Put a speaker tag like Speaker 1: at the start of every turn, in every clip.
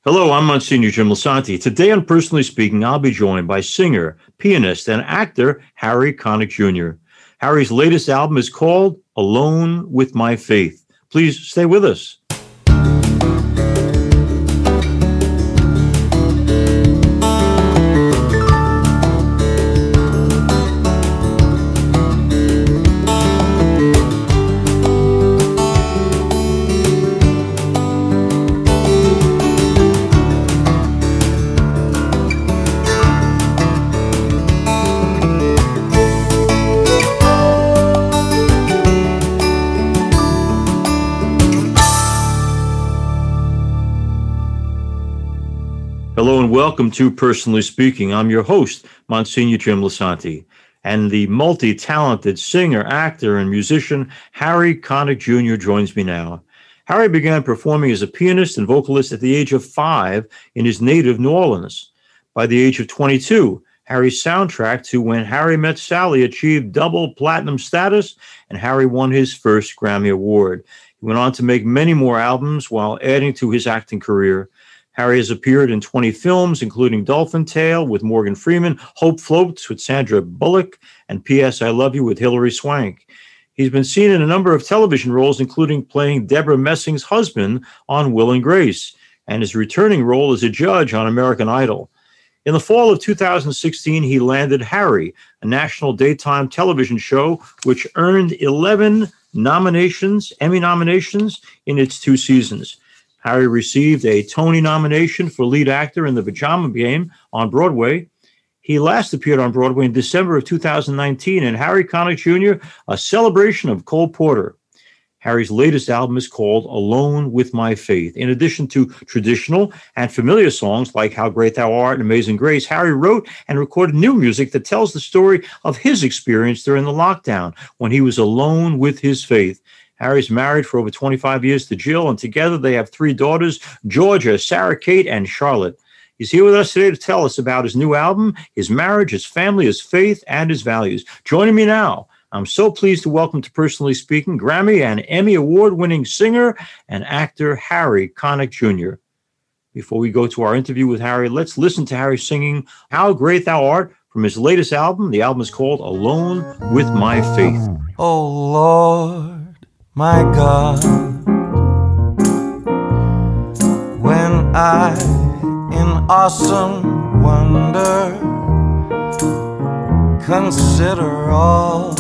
Speaker 1: Hello, I'm Monsignor Jim Lisanti. Today on Personally Speaking, I'll be joined by singer, pianist, and actor Harry Connick Jr. Harry's latest album is called Alone with My Faith. Please stay with us. Hello and welcome to Personally Speaking. I'm your host, Monsignor Jim Lisanti, and the multi-talented singer, actor, and musician Harry Connick Jr. joins me now. Harry began performing as a pianist and vocalist at the age of 5 in his native New Orleans. By the age of 22, Harry's soundtrack to When Harry Met Sally achieved double platinum status, and Harry won his first Grammy Award. He went on to make many more albums while adding to his acting career. Harry has appeared in 20 films, including Dolphin Tale with Morgan Freeman, Hope Floats with Sandra Bullock, and P.S. I Love You with Hilary Swank. He's been seen in a number of television roles, including playing Deborah Messing's husband on Will and Grace, and his returning role as a judge on American Idol. In the fall of 2016, he landed Harry, a national daytime television show which earned 11 Emmy nominations in its 2 seasons. Harry received a Tony nomination for lead actor in The Pajama Game on Broadway. He last appeared on Broadway in December of 2019 in Harry Connick Jr., A Celebration of Cole Porter. Harry's latest album is called Alone with My Faith. In addition to traditional and familiar songs like How Great Thou Art and Amazing Grace, Harry wrote and recorded new music that tells the story of his experience during the lockdown when he was alone with his faith. Harry's married for over 25 years to Jill, and together they have 3 daughters, Georgia, Sarah Kate, and Charlotte. He's here with us today to tell us about his new album, his marriage, his family, his faith, and his values. Joining me now, I'm so pleased to welcome to Personally Speaking Grammy and Emmy Award-winning singer and actor Harry Connick Jr. Before we go to our interview with Harry, let's listen to Harry singing How Great Thou Art from his latest album. The album is called Alone with My Faith.
Speaker 2: Oh Lord, my God, when I, in awesome wonder, consider all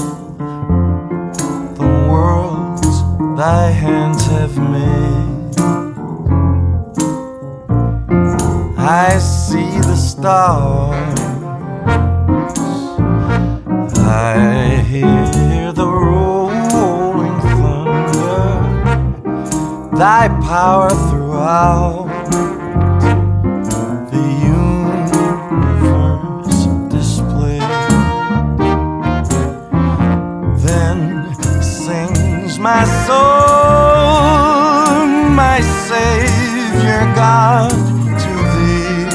Speaker 2: the worlds thy hands have made, I see the stars, I hear the rolling thunder, thy power throughout the universe displayed. Then sings my soul, my Savior God, to thee.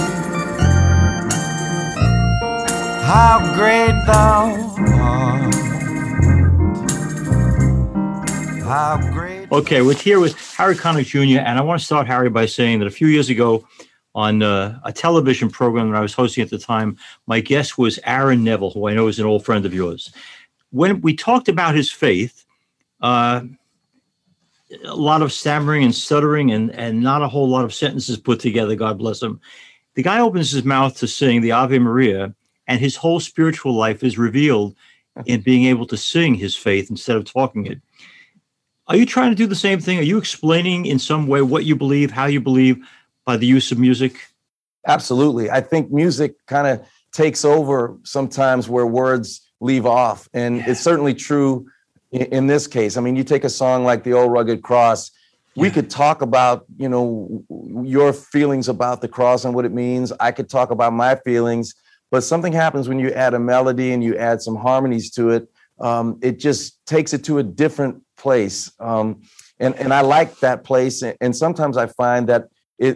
Speaker 2: How great thou art, how great.
Speaker 1: Okay, we're here with Harry Connick Jr., and I want to start, Harry, by saying that a few years ago on a television program that I was hosting at the time, my guest was Aaron Neville, who I know is an old friend of yours. When we talked about his faith, a lot of stammering and stuttering and not a whole lot of sentences put together, God bless him. The guy opens his mouth to sing the Ave Maria, and his whole spiritual life is revealed in being able to sing his faith instead of talking it. Are you trying to do the same thing? Are you explaining in some way what you believe, how you believe, by the use of music?
Speaker 3: Absolutely. I think music kind of takes over sometimes where words leave off. And it's certainly true in this case. I mean, you take a song like The Old Rugged Cross, we could talk about, your feelings about the cross and what it means. I could talk about my feelings, but something happens when you add a melody and you add some harmonies to it. It just takes it to a different place. And I like that place. And sometimes I find that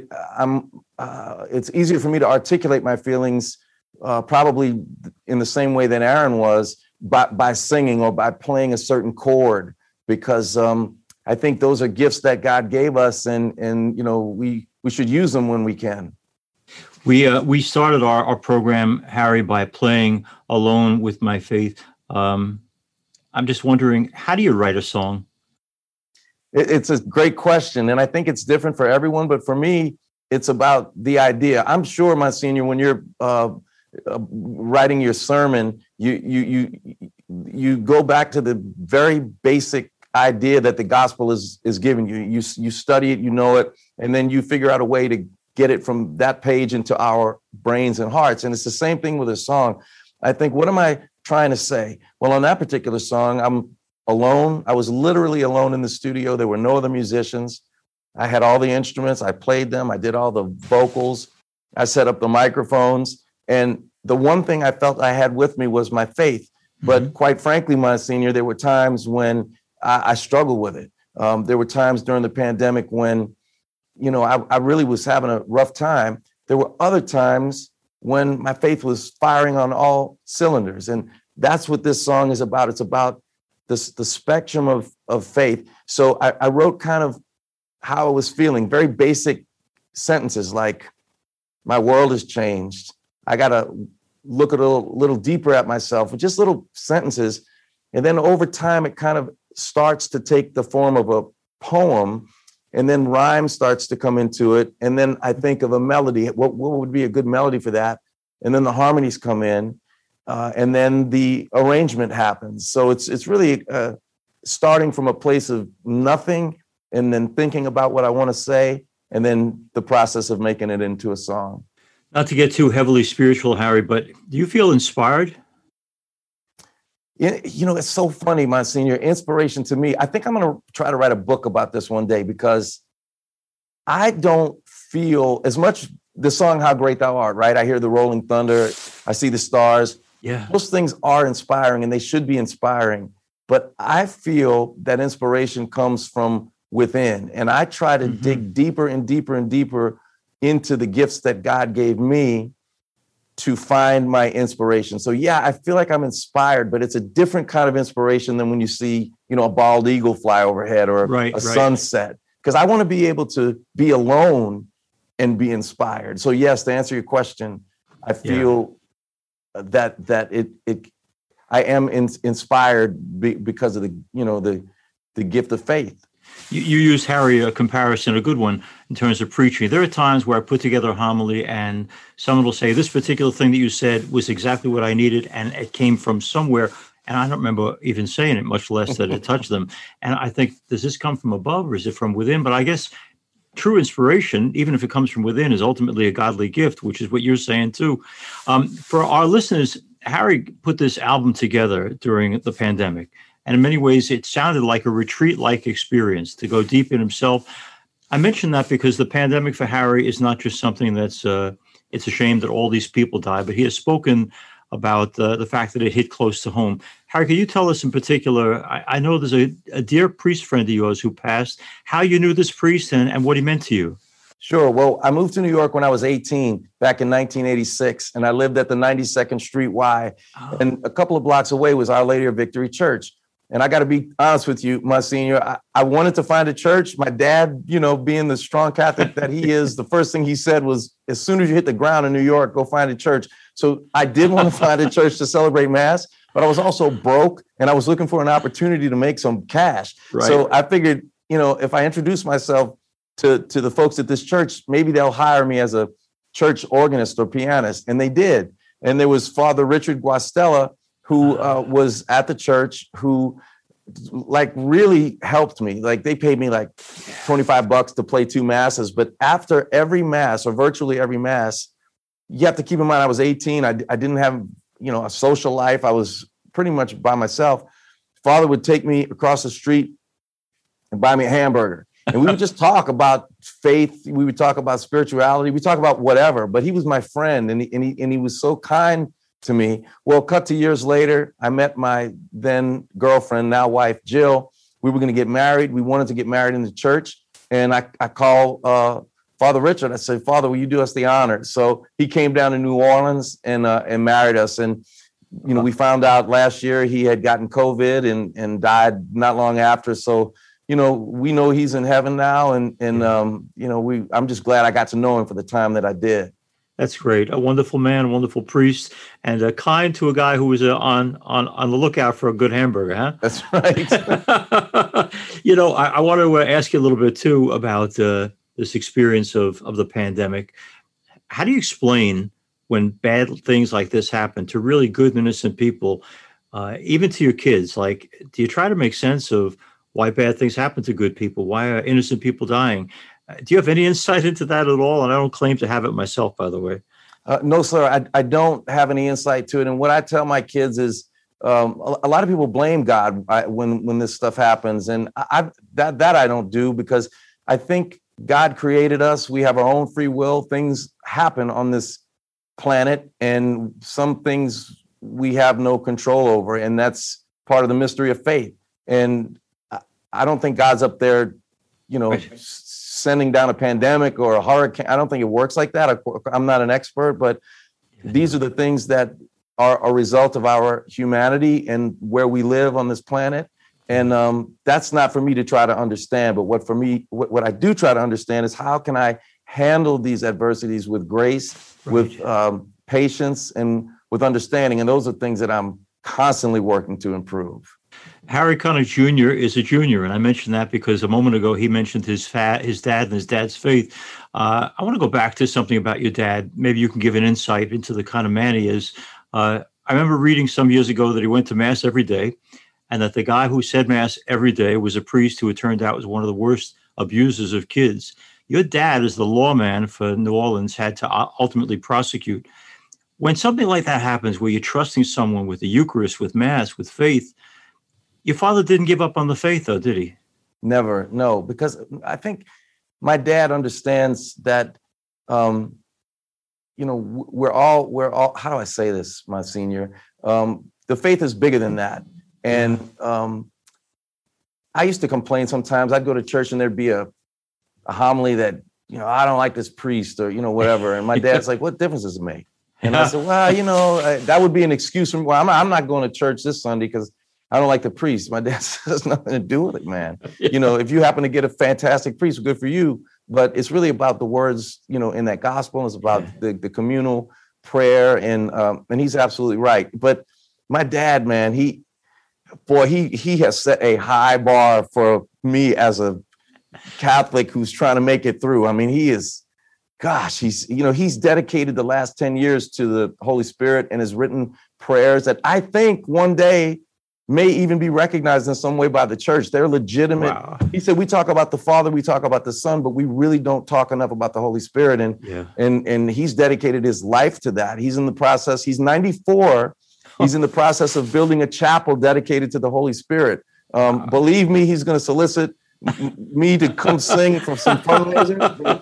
Speaker 3: it's easier for me to articulate my feelings probably in the same way that Aaron was by singing or by playing a certain chord, because I think those are gifts that God gave us. And we we should use them when we can.
Speaker 1: We started our program, Harry, by playing Alone with My Faith. I'm just wondering, how do you write a song?
Speaker 3: It's a great question, and I think it's different for everyone. But for me, it's about the idea. I'm sure, Monsignor, when you're writing your sermon, you go back to the very basic idea that the gospel is giving you. You study it, you know it, and then you figure out a way to get it from that page into our brains and hearts. And it's the same thing with a song. I think, what am I trying to say? Well, on that particular song, I'm alone. I was literally alone in the studio. There were no other musicians. I had all the instruments. I played them. I did all the vocals. I set up the microphones. And the one thing I felt I had with me was my faith. But quite frankly, Monsignor, there were times when I struggled with it. There were times during the pandemic when, I really was having a rough time. There were other times when my faith was firing on all cylinders. And that's what this song is about. It's about the spectrum of faith. So I wrote kind of how I was feeling, very basic sentences like, my world has changed. I got to look a little deeper at myself with just little sentences. And then over time, it kind of starts to take the form of a poem, and then rhyme starts to come into it. And then I think of a melody. What would be a good melody for that? And then the harmonies come in, and then the arrangement happens. So it's really starting from a place of nothing, and then thinking about what I want to say, and then the process of making it into a song.
Speaker 1: Not to get too heavily spiritual, Harry, but do you feel inspired?
Speaker 3: It's so funny, Monsignor. Inspiration to me, I think I'm going to try to write a book about this one day, because I don't feel as much the song, How Great Thou Art, right? I hear the rolling thunder. I see the stars.
Speaker 1: Yeah.
Speaker 3: Those things are inspiring, and they should be inspiring. But I feel that inspiration comes from within. And I try to dig deeper and deeper and deeper into the gifts that God gave me to find my inspiration. So yeah, I feel like I'm inspired, but it's a different kind of inspiration than when you see, a bald eagle fly overhead or a sunset. Because I want to be able to be alone and be inspired. So yes, to answer your question, I feel that I am inspired because of the gift of faith.
Speaker 1: You use, Harry, a comparison, a good one, in terms of preaching. There are times where I put together a homily and someone will say, this particular thing that you said was exactly what I needed, and it came from somewhere, and I don't remember even saying it, much less that it touched them. And I think, does this come from above or is it from within? But I guess true inspiration, even if it comes from within, is ultimately a godly gift, which is what you're saying too. For our listeners, Harry put this album together during the pandemic. And in many ways, it sounded like a retreat-like experience to go deep in himself. I mention that because the pandemic for Harry is not just something that's, it's a shame that all these people die, but he has spoken about the fact that it hit close to home. Harry, can you tell us in particular, I know there's a dear priest friend of yours who passed, how you knew this priest and what he meant to you?
Speaker 3: Sure. Well, I moved to New York when I was 18, back in 1986, and I lived at the 92nd Street Y. Oh. And a couple of blocks away was Our Lady of Victory Church. And I got to be honest with you, Monsignor, I wanted to find a church. My dad, being the strong Catholic that he is, the first thing he said was, as soon as you hit the ground in New York, go find a church. So I did want to find a church to celebrate Mass, but I was also broke and I was looking for an opportunity to make some cash. Right. So I figured, if I introduce myself to the folks at this church, maybe they'll hire me as a church organist or pianist. And they did. And there was Father Richard Guastella, who was at the church, who really helped me. Like, they paid me like $25 to play 2 masses. But after every Mass, or virtually every Mass, you have to keep in mind, I was 18. I didn't have, a social life. I was pretty much by myself. Father would take me across the street and buy me a hamburger. And we would just talk about faith. We would talk about spirituality. We talk about whatever. But he was my friend, and he was so kind to me. Well, cut to years later, I met my then girlfriend, now wife, Jill. We were going to get married. We wanted to get married in the church. And I called Father Richard. I said, Father, will you do us the honor? So he came down to New Orleans and married us. And, we found out last year he had gotten COVID and died not long after. So we know he's in heaven now, and I'm just glad I got to know him for the time that I did.
Speaker 1: That's great. A wonderful man, a wonderful priest, and kind to a guy who was on the lookout for a good hamburger, huh?
Speaker 3: That's right.
Speaker 1: I want to ask you a little bit too about this experience of the pandemic. How do you explain when bad things like this happen to really good, innocent people, even to your kids? Like, do you try to make sense of why bad things happen to good people? Why are innocent people dying? Do you have any insight into that at all? And I don't claim to have it myself, by the way.
Speaker 3: No, sir. I don't have any insight to it. And what I tell my kids is a lot of people blame God when this stuff happens. And that I don't do, because I think God created us. We have our own free will. Things happen on this planet, and some things we have no control over. And that's part of the mystery of faith. And I don't think God's up there, right, sending down a pandemic or a hurricane. I don't think it works like that. I'm not an expert, but these are the things that are a result of our humanity and where we live on this planet. And that's not for me to try to understand. But what I do try to understand is, how can I handle these adversities with grace, right, with patience, and with understanding? And those are things that I'm constantly working to improve.
Speaker 1: Harry Connick Jr. is a junior, and I mentioned that because a moment ago he mentioned his dad and his dad's faith. I want to go back to something about your dad. Maybe you can give an insight into the kind of man he is. I remember reading some years ago that he went to Mass every day, and that the guy who said Mass every day was a priest who, it turned out, was one of the worst abusers of kids. Your dad, as the lawman for New Orleans, had to ultimately prosecute. When something like that happens, where you're trusting someone with the Eucharist, with Mass, with faith, your father didn't give up on the faith, though, did he?
Speaker 3: Never, no, because I think my dad understands that, we're all, how do I say this, Monsignor? The faith is bigger than that. And I used to complain sometimes. I'd go to church and there'd be a homily that, I don't like this priest, or, whatever. And my dad's like, what difference does it make? And I said, well, that would be an excuse for me. Well, I'm not going to church this Sunday because I don't like the priest. My dad says nothing to do with it, man. Yeah. If you happen to get a fantastic priest, good for you. But it's really about the words, in that gospel. It's about the communal prayer, and he's absolutely right. But my dad, man, he has set a high bar for me as a Catholic who's trying to make it through. I mean, he is, gosh, he's dedicated the last 10 years to the Holy Spirit and has written prayers that I think one day may even be recognized in some way by the church. They're legitimate. Wow. He said, we talk about the Father, we talk about the Son, but we really don't talk enough about the Holy Spirit. And he's dedicated his life to that. He's in the process. He's 94. He's in the process of building a chapel dedicated to the Holy Spirit. Believe me, he's going to solicit me to come sing for some fundraisers.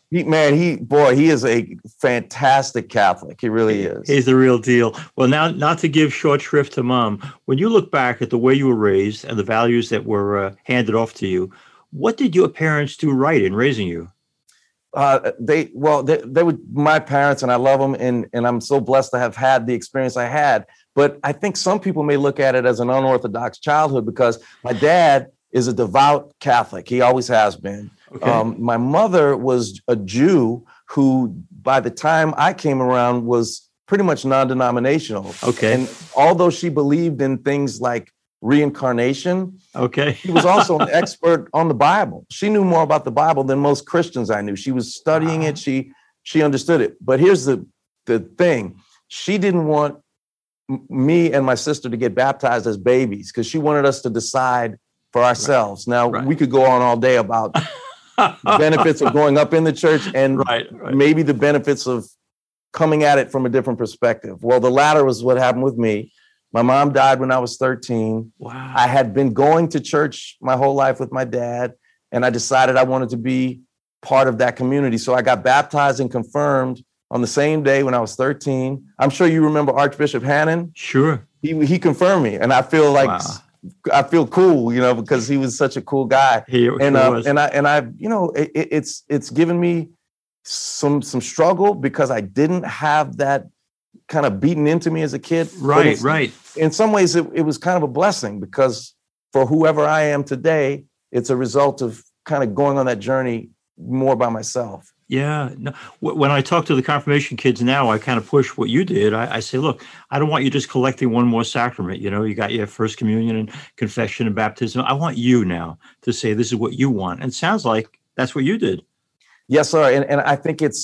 Speaker 3: He is a fantastic Catholic. He really is.
Speaker 1: He's the real deal. Well, now, not to give short shrift to Mom, when you look back at the way you were raised and the values that were handed off to you, what did your parents do right in raising you?
Speaker 3: They were my parents, and I love them, and I'm so blessed to have had the experience I had. But I think some people may look at it as an unorthodox childhood, because my dad is a devout Catholic. He always has been. Okay. My mother was a Jew who, by the time I came around, was pretty much non-denominational.
Speaker 1: Okay.
Speaker 3: And although she believed in things like reincarnation, she was also an expert on the Bible. She knew more about the Bible than most Christians I knew. She was studying it. She understood it. But here's the thing. She didn't want me and my sister to get baptized as babies, because she wanted us to decide for ourselves. Right. Now, we could go on all day about the benefits of growing up in the church and maybe the benefits of coming at it from a different perspective. Well, the latter was what happened with me. My mom died when I was 13.
Speaker 1: Wow.
Speaker 3: I had been going to church my whole life with my dad, and I decided I wanted to be part of that community. So I got baptized and confirmed on the same day when I was 13. I'm sure you remember Archbishop Hannon.
Speaker 1: Sure.
Speaker 3: He confirmed me, and I feel like I feel cool, because he was such a cool guy. It's given me some struggle, because I didn't have that kind of beaten into me as a kid.
Speaker 1: Right.
Speaker 3: In some ways, it was kind of a blessing, because for whoever I am today, it's a result of kind of going on that journey more by myself.
Speaker 1: Yeah. No, when I talk to the confirmation kids now, I kind of push what you did. I say, look, I don't want you just collecting one more sacrament. You got your first communion and confession and baptism. I want you now to say this is what you want. And it sounds like that's what you did.
Speaker 3: Yes, sir. And I think it's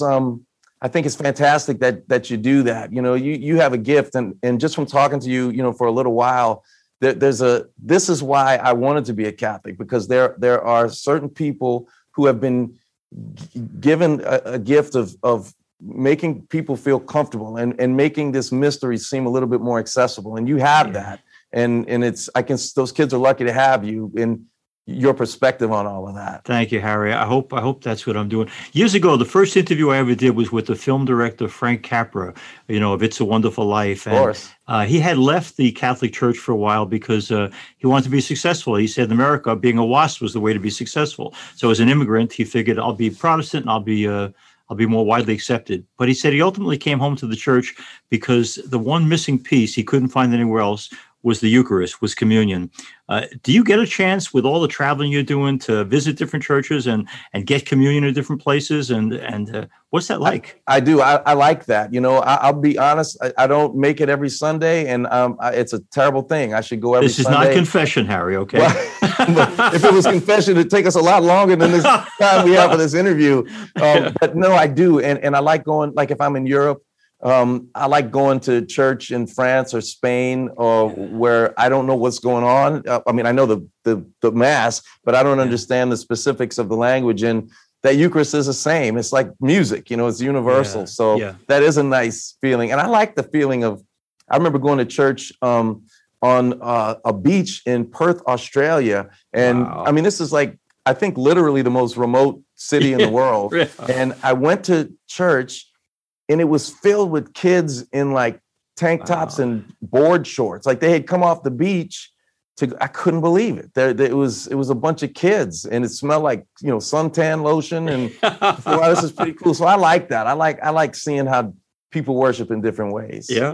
Speaker 3: fantastic that you do that. You have a gift, and just from talking to you, for a little while, this is why I wanted to be a Catholic, because there are certain people who have been given a gift of making people feel comfortable and making this mystery seem a little bit more accessible. And you have that. And those kids are lucky to have you and your perspective on all of that.
Speaker 1: Thank you, Harry. I hope that's what I'm doing. Years ago, the first interview I ever did was with the film director Frank Capra, of It's a Wonderful Life. And,
Speaker 3: of course.
Speaker 1: He had left the Catholic Church for a while because he wanted to be successful. He said in America, being a WASP was the way to be successful. So as an immigrant, he figured I'll be Protestant and I'll be more widely accepted. But he said he ultimately came home to the church because the one missing piece he couldn't find anywhere else was the Eucharist, was communion. Do you get a chance with all the traveling you're doing to visit different churches and get communion in different places? And what's that like?
Speaker 3: I do. I like that. I'll be honest. I don't make it every Sunday, and it's a terrible thing. I should go every Sunday.
Speaker 1: This is not confession, Harry, okay?
Speaker 3: Well, if it was confession, it'd take us a lot longer than this time we have for this interview. But no, I do. And I like going, like if I'm in Europe, I like going to church in France or Spain, or where I don't know what's going on. I know the mass, but I don't understand the specifics of the language. And that Eucharist is the same. It's like music, it's universal. That is a nice feeling. And I like the feeling I remember going to church on a beach in Perth, Australia. And wow. This is like, I think literally the most remote city in the world. And I went to church, and it was filled with kids in like tank tops and board shorts. Like they had come off the beach I couldn't believe it. It was a bunch of kids, and it smelled like, suntan lotion. And wow, this is pretty cool. So I like that. I like seeing how people worship in different ways.
Speaker 1: Yeah.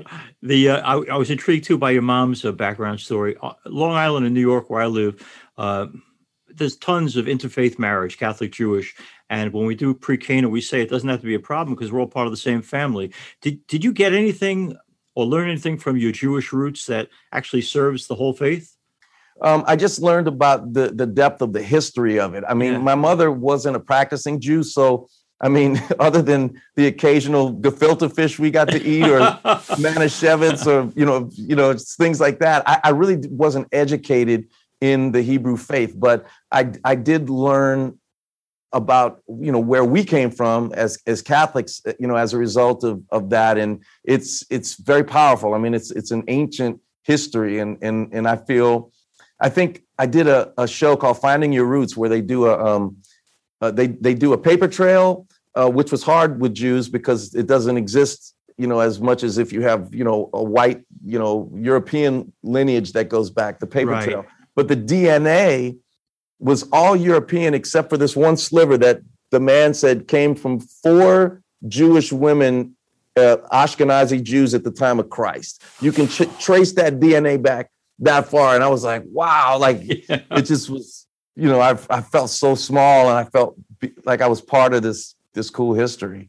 Speaker 1: I was intrigued too by your mom's background story. Long Island in New York, where I live, there's tons of interfaith marriage, Catholic, Jewish. And when we do pre-Cana, we say it doesn't have to be a problem because we're all part of the same family. Did you get anything or learn anything from your Jewish roots that actually serves the whole faith?
Speaker 3: I just learned about the depth of the history of it. My mother wasn't a practicing Jew, so other than the occasional gefilte fish we got to eat, or manischewitz, or things like that, I really wasn't educated in the Hebrew faith. But I did learn about where we came from as Catholics, as a result of that, and it's very powerful. It's an ancient history, and I think I did a show called Finding Your Roots, where they do they do a paper trail, which was hard with Jews because it doesn't exist, as much as if you have, a white, European lineage that goes back, the paper trail. But the DNA was all European except for this one sliver that the man said came from 4 Jewish women, Ashkenazi Jews at the time of Christ. You can trace that DNA back that far. And I was like, wow, it just was, I felt so small, and I felt like I was part of this cool history.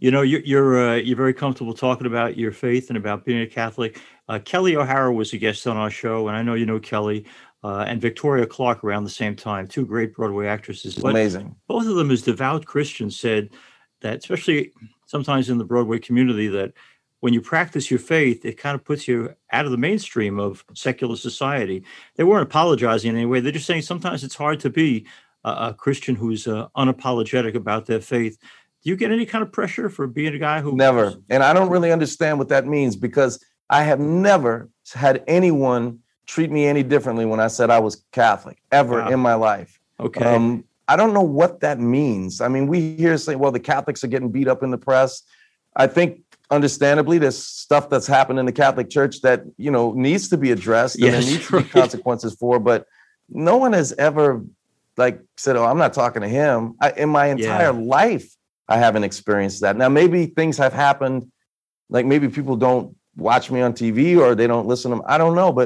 Speaker 1: You're very comfortable talking about your faith and about being a Catholic. Kelly O'Hara was a guest on our show, and I know you know Kelly. And Victoria Clark around the same time, 2 great Broadway actresses. But
Speaker 3: amazing.
Speaker 1: Both of them, as devout Christians, said that, especially sometimes in the Broadway community, that when you practice your faith, it kind of puts you out of the mainstream of secular society. They weren't apologizing in any way. They're just saying sometimes it's hard to be a Christian who's unapologetic about their faith. Do you get any kind of pressure for being a guy who...
Speaker 3: Never. And I don't really understand what that means, because I have never had anyone treat me any differently when I said I was Catholic ever in my life.
Speaker 1: Okay.
Speaker 3: I don't know what that means. We hear say, well, the Catholics are getting beat up in the press. I think, understandably, there's stuff that's happened in the Catholic Church that, needs to be addressed, and there needs to be consequences for, but no one has ever said, oh, I'm not talking to him. In my entire life, I haven't experienced that. Now, maybe things have happened, like maybe people don't watch me on TV or they don't listen to them. I don't know, but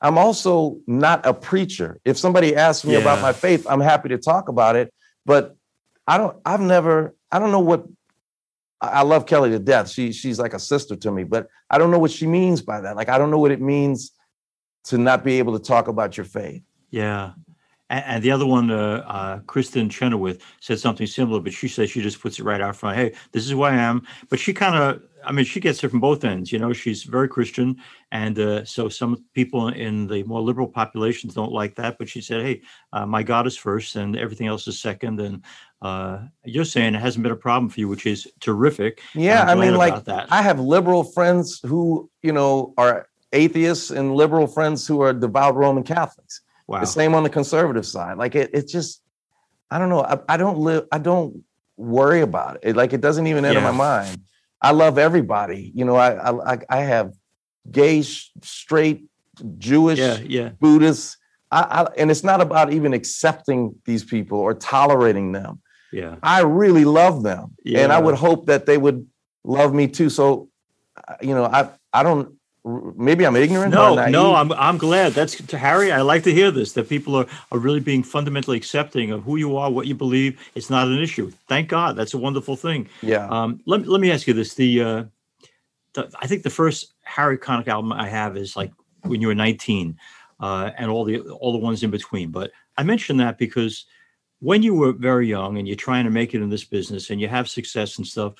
Speaker 3: I'm also not a preacher. If somebody asks me about my faith, I'm happy to talk about it. But I don't know what, I love Kelly to death. She's like a sister to me, but I don't know what she means by that. Like, I don't know what it means to not be able to talk about your faith.
Speaker 1: Yeah. And the other one, Kristen Chenoweth, said something similar, but she says she just puts it right out front. Hey, this is who I am. But she kind of, I mean, she gets it from both ends. You know, she's very Christian. And so some people in the more liberal populations don't like that. But she said, hey, my God is first and everything else is second. And you're saying it hasn't been a problem for you, which is terrific.
Speaker 3: Yeah, I mean, like, I have liberal friends who, you know, are atheists and liberal friends who are devout Roman Catholics. Wow. The same on the conservative side. Like it just, I don't know. I don't worry about it. Like, it doesn't even enter my mind. I love everybody. You know, I have gay, straight, Jewish, Buddhists. And it's not about even accepting these people or tolerating them.
Speaker 1: Yeah.
Speaker 3: I really love them. Yeah. And I would hope that they would love me too. So, you know, I don't, maybe I'm ignorant.
Speaker 1: No, I'm glad. That's to Harry. I like to hear this, that people are really being fundamentally accepting of who you are, what you believe. It's not an issue. Thank God. That's a wonderful thing.
Speaker 3: Yeah.
Speaker 1: Let me ask you this. I think the first Harry Connick album I have is like when you were 19, and all the ones in between. But I mention that because when you were very young and you're trying to make it in this business and you have success and stuff,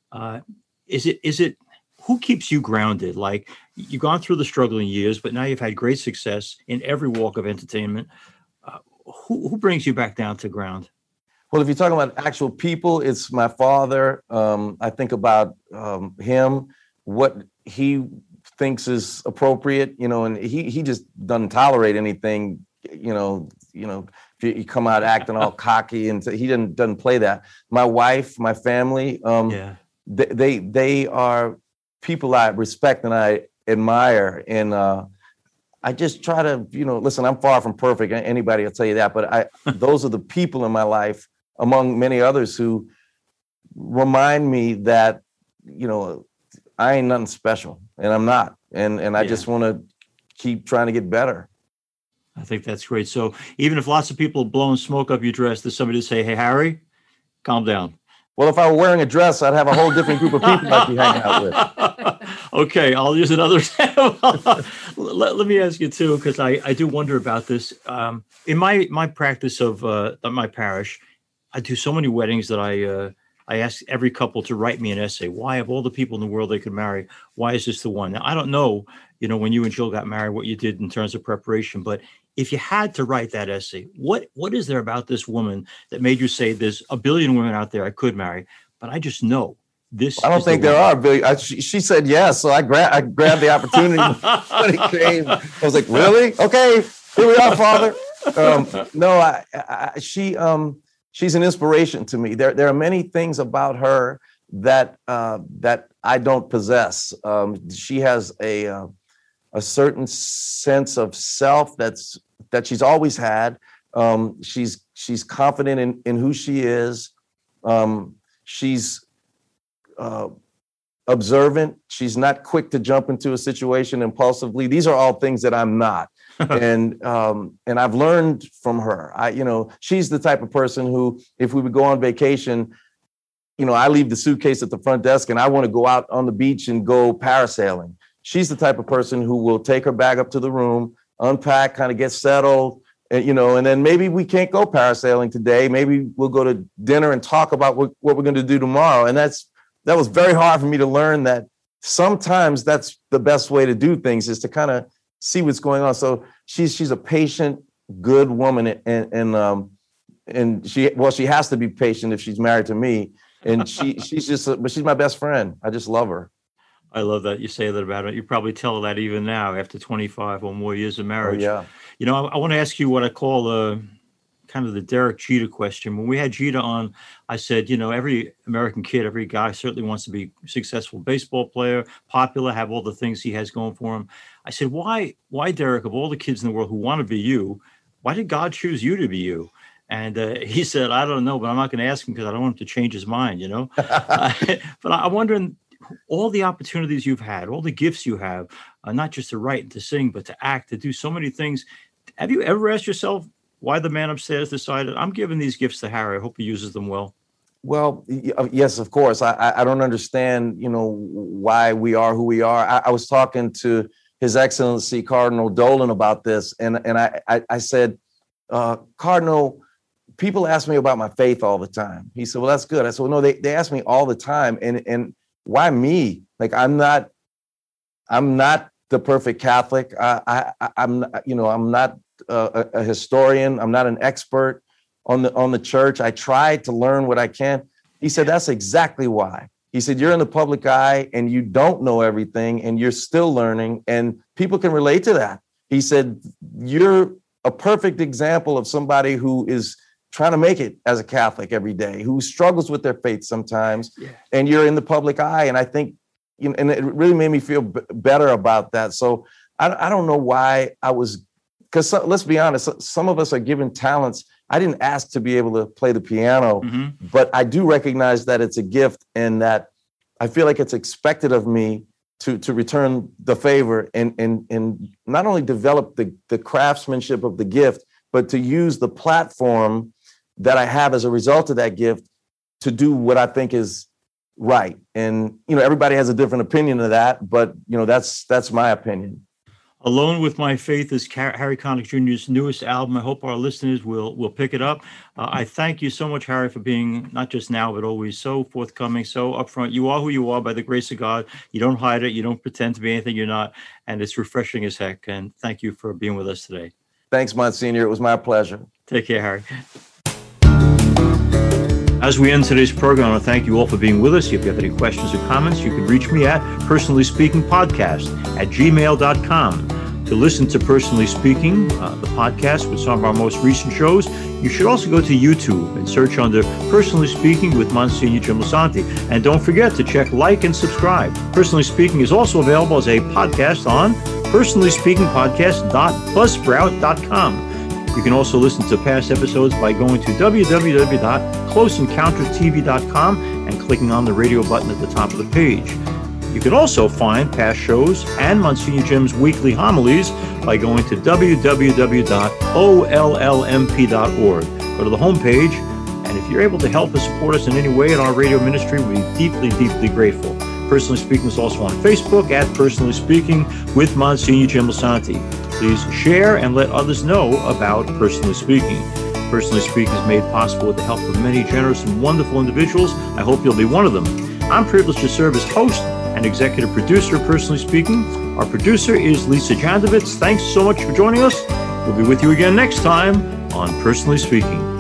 Speaker 1: is it who keeps you grounded? Like, you've gone through the struggling years, but now you've had great success in every walk of entertainment. Who brings you back down to ground?
Speaker 3: Well, if you're talking about actual people, it's my father. I think about him, what he thinks is appropriate, you know, and he just doesn't tolerate anything, you know, if you come out acting all cocky, and he doesn't play that. My wife, my family, they are people I respect and I admire. And I just try to, you know, listen, I'm far from perfect. Anybody will tell you that. But those are the people in my life, among many others, who remind me that, you know, I ain't nothing special, and I'm not. And I just want to keep trying to get better.
Speaker 1: I think that's great. So even if lots of people are blowing smoke up your dress, there's somebody to say, hey, Harry, calm down.
Speaker 3: Well, if I were wearing a dress, I'd have a whole different group of people I'd be hanging out with.
Speaker 1: Okay, I'll use another example. Let me ask you, too, because I do wonder about this. In my practice of my parish, I do so many weddings that I ask every couple to write me an essay. Why, of all the people in the world they could marry, why is this the one? Now, I don't know, you know, when you and Jill got married, what you did in terms of preparation, but if you had to write that essay, what is there about this woman that made you say there's a billion women out there I could marry, but I just know this?
Speaker 3: I don't think there are a billion. She said yes, so I grabbed the opportunity when it came. I was like, really? Okay, here we are, Father. She's an inspiration to me. There are many things about her that I don't possess. She has a certain sense of self that she's always had. She's confident in who she is. She's observant. She's not quick to jump into a situation impulsively. These are all things that I'm not. And I've learned from her. She's the type of person who, if we would go on vacation, I leave the suitcase at the front desk and I want to go out on the beach and go parasailing. She's the type of person who will take her bag up to the room, unpack, kind of get settled, and then maybe we can't go parasailing today. Maybe we'll go to dinner and talk about what we're going to do tomorrow. And that was very hard for me to learn, that sometimes that's the best way to do things, is to kind of see what's going on. So she's a patient, good woman, and she has to be patient if she's married to me. And she's my best friend. I just love her.
Speaker 1: I love that you say that about her. You probably tell her that even now, after 25 or more years of marriage.
Speaker 3: Oh, yeah.
Speaker 1: I want to ask you what I call kind of the Derek Jeter question. When we had Jeter on, I said, every American kid, every guy certainly wants to be a successful baseball player, popular, have all the things he has going for him. I said, why, Derek, of all the kids in the world who want to be you, why did God choose you to be you? And he said, I don't know, but I'm not going to ask him because I don't want him to change his mind, But I'm wondering, all the opportunities you've had, all the gifts you have, not just to write and to sing, but to act, to do so many things. Have you ever asked yourself why the man upstairs decided, I'm giving these gifts to Harry, I hope he uses them well?
Speaker 3: Well, yes, of course. I don't understand, why we are who we are. I was talking to His Excellency Cardinal Dolan about this, and I said, Cardinal, people ask me about my faith all the time. He said, well, that's good. I said, well, no, they ask me all the time. And why me? Like, I'm not the perfect Catholic. I'm not a historian. I'm not an expert on the church. I try to learn what I can. He said, that's exactly why. He said, you're in the public eye and you don't know everything and you're still learning, and people can relate to that. He said, you're a perfect example of somebody who is trying to make it as a Catholic every day, who struggles with their faith sometimes, and you're in the public eye. And I think, and it really made me feel better about that. So I don't know why because let's be honest, some of us are given talents. I didn't ask to be able to play the piano, but I do recognize that it's a gift, and that I feel like it's expected of me to return the favor and not only develop the craftsmanship of the gift, but to use the platform that I have as a result of that gift to do what I think is right. And, everybody has a different opinion of that, but, that's my opinion.
Speaker 1: Alone with My Faith is Harry Connick Jr.'s newest album. I hope our listeners will pick it up. I thank you so much, Harry, for being not just now, but always so forthcoming, so upfront. You are who you are by the grace of God. You don't hide it. You don't pretend to be anything you're not. And it's refreshing as heck. And thank you for being with us today.
Speaker 3: Thanks, Monsignor. It was my pleasure.
Speaker 1: Take care, Harry. As we end today's program, I want to thank you all for being with us. If you have any questions or comments, you can reach me at personallyspeakingpodcast@gmail.com. To listen to Personally Speaking, the podcast with some of our most recent shows, you should also go to YouTube and search under Personally Speaking with Monsignor Jim Lisante. And don't forget to check, like, and subscribe. Personally Speaking is also available as a podcast on personallyspeakingpodcast.buzzsprout.com. You can also listen to past episodes by going to www.closeencountertv.com and clicking on the radio button at the top of the page. You can also find past shows and Monsignor Jim's weekly homilies by going to www.ollmp.org. Go to the homepage, and if you're able to help us support us in any way in our radio ministry, we'd be deeply, deeply grateful. Personally Speaking is also on Facebook at Personally Speaking with Monsignor Jim Lisante. Please share and let others know about Personally Speaking. Personally Speaking is made possible with the help of many generous and wonderful individuals. I hope you'll be one of them. I'm privileged to serve as host and executive producer of Personally Speaking. Our producer is Lisa Jandovitz. Thanks so much for joining us. We'll be with you again next time on Personally Speaking.